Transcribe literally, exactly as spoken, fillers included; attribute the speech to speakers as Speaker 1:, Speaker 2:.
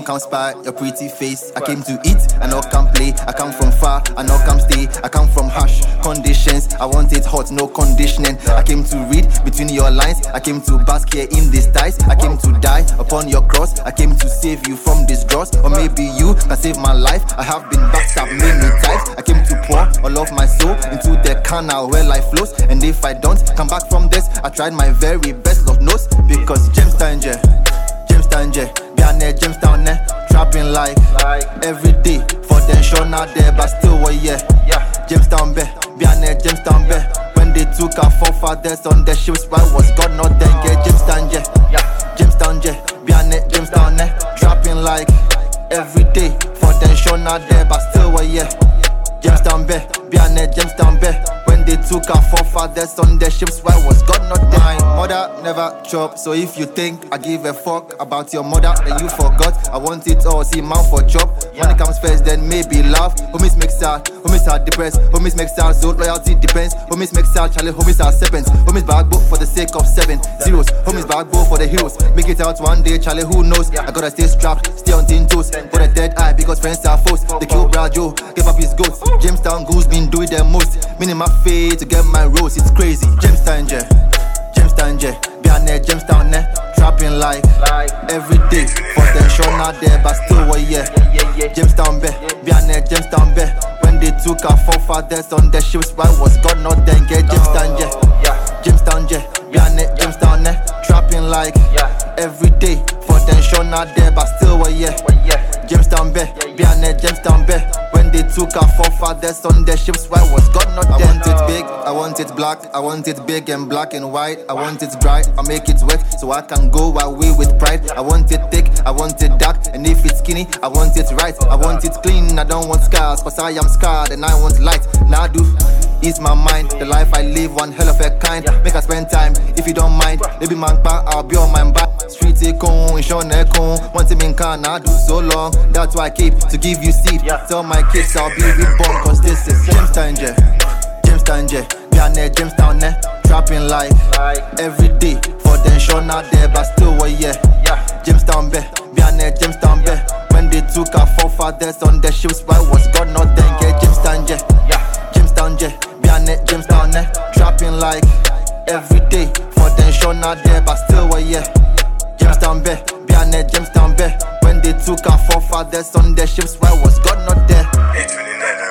Speaker 1: don't come spy your pretty face. I came to eat, I no come play. I come from far, I no come stay. I come from harsh conditions. I want it hot, no conditioning. I came to read between your lines. I came to bask here in this ties. I came to die upon your cross. I came to save you from this dross. Or maybe you can save my life. I have been backstabbed many times. I came to pour all of my soul into the canal where life flows. And if I don't come back from this, I tried my very best, Lord knows. Because James Tanger, James Tanger, Biane James Town, eh, trapping like, like every day. For them sure not there, but still what yeah. yeah. James Town, be, Biane James Town, be. When they took our forefathers on the ships, why was God not there? Get James Tanger, yeah. James Tanger, Biane James Town, eh, trapping like every day. For them sure not there, but still what yeah. James Town, be, Biane James Town, be. When they took our forefathers on their ships, why was God not there? My mother never chop, so if you think I give a fuck about your mother, then you forgot. I want it all, see man for chop. When it comes first, then maybe love. Homies make sad, homies are depressed. Homies make sad, so loyalty depends. Homies make sad, Charlie, homies are serpents. Homies back book for the sake of seven zeros. Homies back book for the heroes. Make it out one day, Charlie, who knows? I gotta stay strapped, stay on tin toes. For the dead eye, because friends are foes. They kill Brad Joe, give up his goats. Jamestown goose been doing the most. Meaning my fate to get my rose, it's crazy. James Tanger, James Tanger, Biane Jamestown, eh, trapping like, like every day. For them sure not there, but still what yeah. Jamestown, be, Biane Jamestown, be. When they took our forefathers on the ships, why was God not there? Get James Tanger, James Tanger, Biane Jamestown, eh, trapping like every day. For them sure not there, but still what yeah. Jamestown, be, Biane Jamestown, be. When they took our forefathers on their ships, why was God not there? I want it big, I want it black, I want it big and black and white. I want it dry, I make it wet, so I can go away with pride. I want it thick, I want it dark, and if it's skinny, I want it right. I want it clean, I don't want scars, cause I am scarred and I want light. Now do ease my mind, the life I live, one hell of a kind. Make us spend time, if you don't mind. Baby man, I'll be on my back. Street econ, Sean econ. One thing in can I do so long. That's why I keep to give you seed. Tell my kids I'll be reborn, cause this is James Tanger, James Tanger, Biane Jamestown, eh, trapping like, like every day. For them sure not there, but still what yeah. Jamestown, be, Biane Jamestown, be. When they took our forefathers on their ships, why was God not there? Get James Tanger, James Tanger, Biane Jamestown, eh, trapping like every day. For them sure not there, but still what yeah. Jamestown, be, Biane Jamestown, be. When they took our forefathers on their ships, why was God not there?